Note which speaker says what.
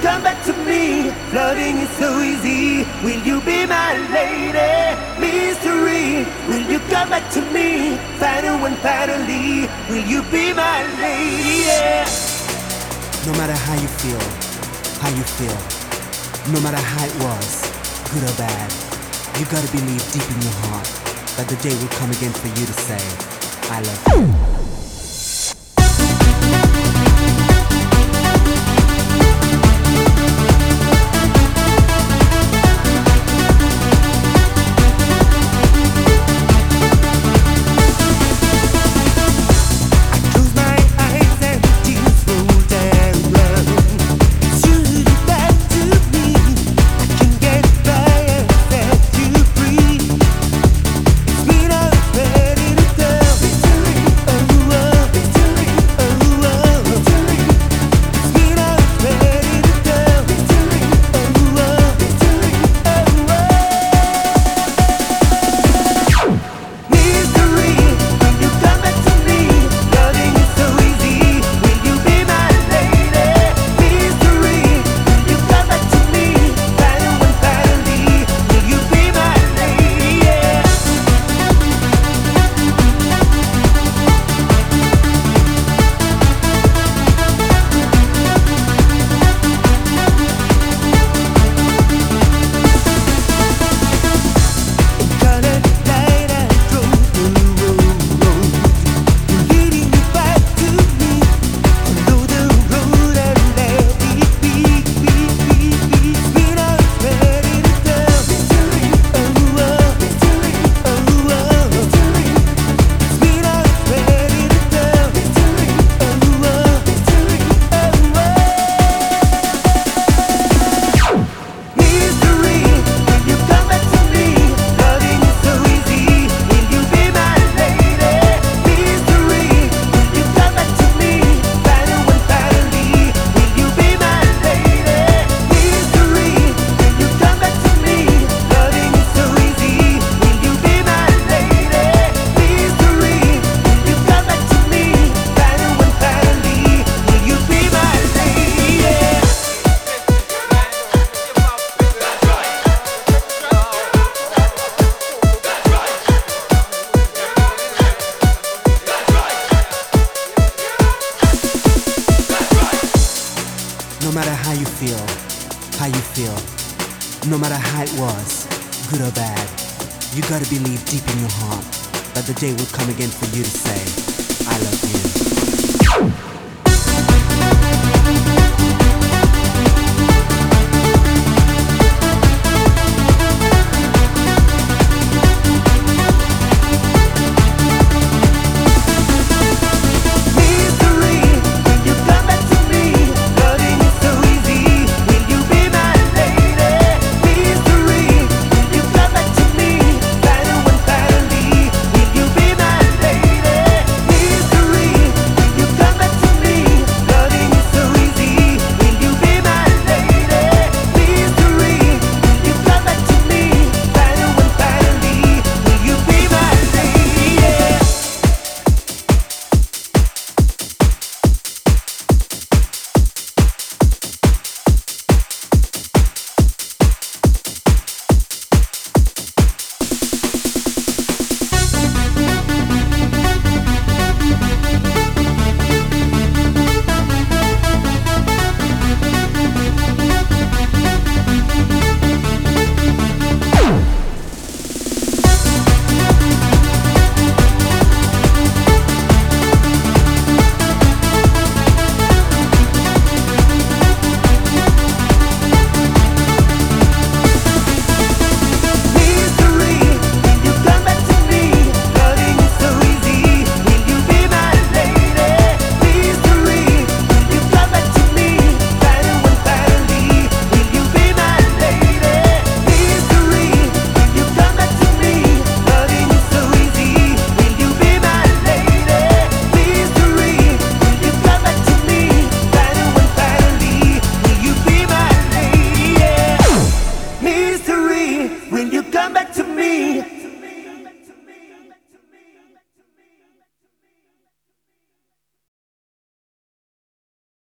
Speaker 1: come back to me? Loving is so easy. Will you be my lady? Mystery. Will you come back to me? Final and finally. Will you be my lady? Yeah.
Speaker 2: No matter how you feel, no matter how it was, good or bad, you gotta believe deep in your heart that the day will come again for you to say, I love you. No matter how you feel, no matter how it was, good or bad, you gotta believe deep in your heart that the day will come again for you to say, I love you.